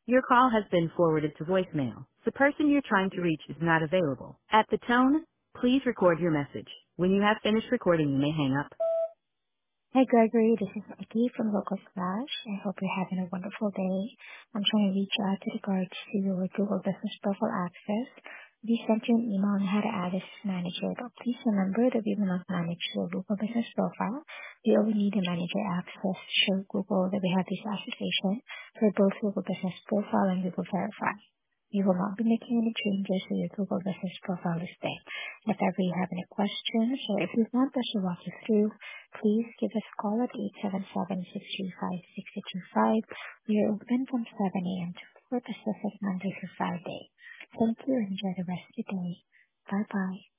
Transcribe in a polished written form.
Your call has been forwarded to voicemail. The person you're trying to reach is not available. At the tone, please record your message. When you have finished recording, you may hang up. Hi, Gregory. This is Nikki from Local Splash. I hope you're having a wonderful day. I'm trying to reach out to regards to your Google Business Profile access. We sent you an email on how to add this manager, but please remember that we will not manage your Google Business Profile. We only need a manager access to show Google that we have this association for both Google Business Profile and Google Verify. We will not be making any changes to your Google Business Profile listing. If ever you have any questions or if you want us to walk you through, please give us a call at 877-635-6225. We are open from 7 a.m. to 4 Pacific, Monday through Friday. Thank you and enjoy the rest of your day. Bye-bye.